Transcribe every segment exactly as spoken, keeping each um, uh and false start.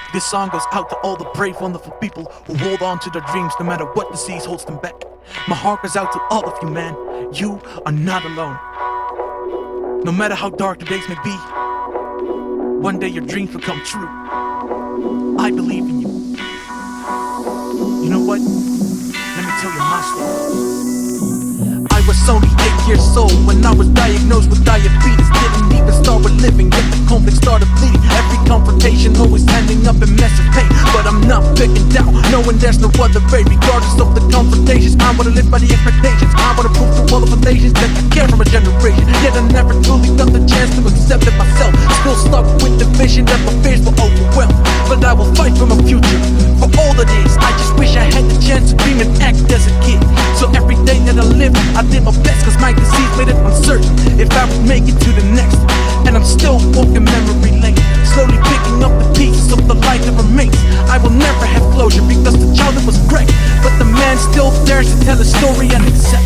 This song goes out to all the brave, wonderful people who hold on to their dreams no matter what disease holds them back. My heart goes out to all of you, man. You are not alone. No matter how dark the days may be, one day your dreams will come true. I believe in you. You know what? Let me tell you my story. I was only eight years old when I was diagnosed with diabetes. Didn't even start with living, yet the conflict started bleeding. Every confrontation always ending up in massive pain. But I'm not backing down, knowing there's no other way. Regardless of the confrontations, I wanna live by the expectations. I wanna prove to all the foundations that I care from a generation. Yet I never truly got the chance to accept it myself. Still stuck with the vision that my fears will overwhelm. But I will fight for my future, for all that is. I just wish I had the chance to dream and act as a kid. So every day that I live, I did my best, cause my disease made it uncertain if I would make it to the next. And I'm still walking memory lane, slowly picking up the pieces of the life that remains. I will never have closure because the childhood was great, but the man still dares to tell a story and accept.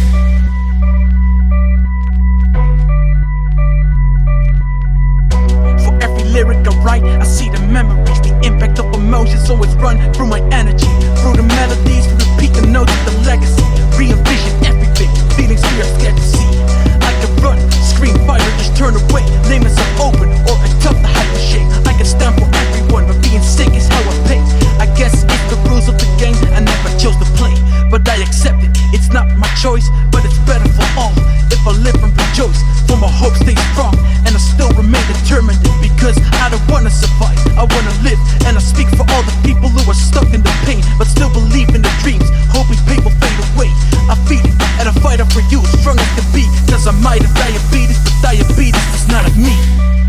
For every lyric I write, I see the memories. The impact of emotions always run through my energy. Through the melodies, we repeat the notes of the legacy. Re-envision everything, feelings we are scared to see. I can run, scream fire, just turn away. Lay myself open, or I tough to hide the shame. I can stand for everyone, but being sick is how I pay. I guess it's the rules of the game, I never chose to play, but I accept it. It's not my choice, but it's better for all. If I live and rejoice, for my hope stays strong, and I still remain determined. Because I don't wanna survive, I wanna live. And I speak for all the people who are stuck in the pain, but still believe in the dreams, hoping pain will fade away. I feed it, and I fight up for you, strong as can be. Cause I might have diabetes, but diabetes is not of me.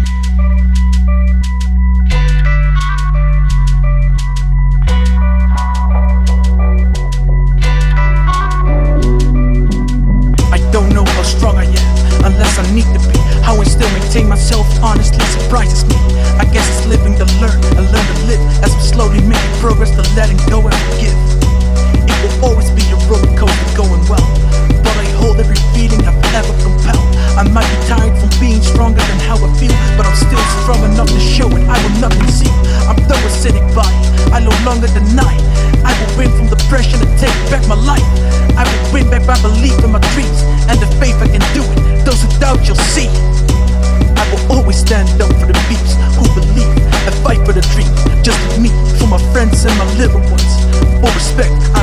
I don't know how strong I am, unless I need to be. How I still maintain myself honestly surprises me. I guess it's living to learn, and learn to live. As I'm slowly making progress to letting go and forgive. It will always be a roller coaster going well, but I hold every feeling I've ever compelled. I might be tired from being stronger than how I feel, but I'm still strong enough to show it. I will not conceal. I'm done with sitting by, I no longer deny. I will win from depression and take back my life. I will win back my belief in my dreams, and the faith I can do it. Those who doubt, you'll see. I will always stand up for the peeps who believe and fight for the dream. Just like me, for my friends and my little ones. For respect,